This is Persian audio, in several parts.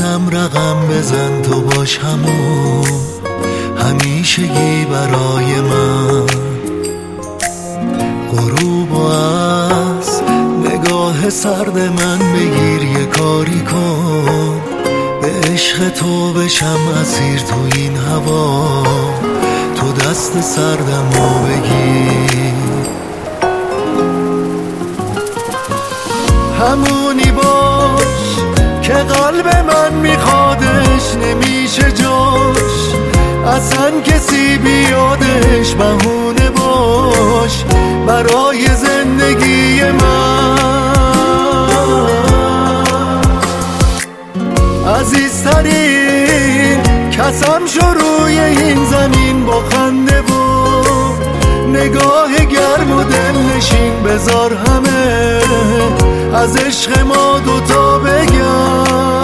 منم رقم بزن تو باش همون همیشگی برای من. غروب و از نگاه سرد من بگیر یه کاری کن، به عشق تو بشم اسیر تو این هوا، تو دست سردمو بگیر. همونی باش که قلب من میخوادش نمیشه جاش، اصلا کسی بیادش بهونه باش برای زندگی من. عزیزترین کسم شو روی این زمین با خنده و نگاه گرم و دلنشین، بذار همه از عشق ما دوتا بگم.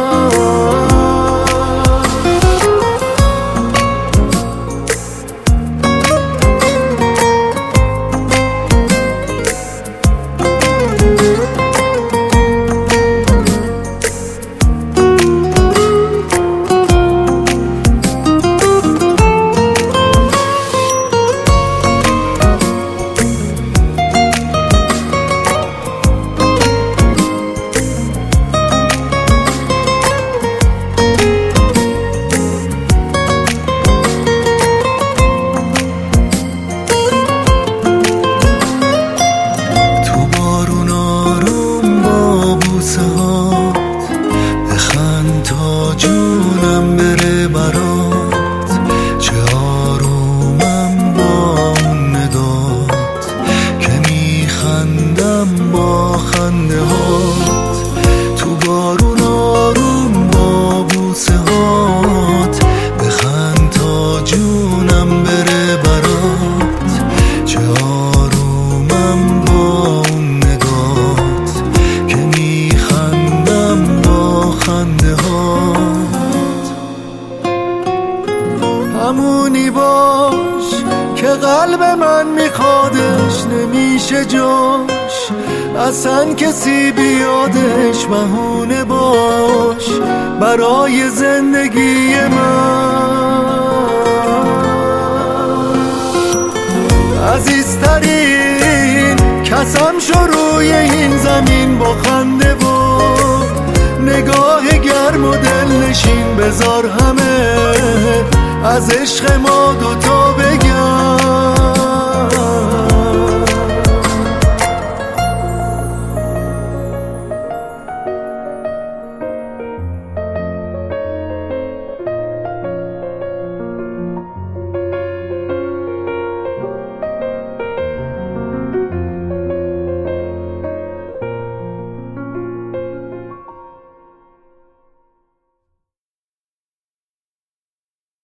جونم بره برات، چه آرومم با اون نگات که میخندم با خنده هات. تو بارون آروم با بوسه هات، بخند تا جونم بره برات، چه آرومم با اون نگات که میخندم با خنده هات. همونی باش که قلب من میخوادش نمیشه جاش، اصلا کسی بیادش بهونه باش برای زندگی من. عزیزترین کسم شو روی این زمین با خنده و نگاه گرم و دلنشین، بذار همه از عشق ما دوتا بگم.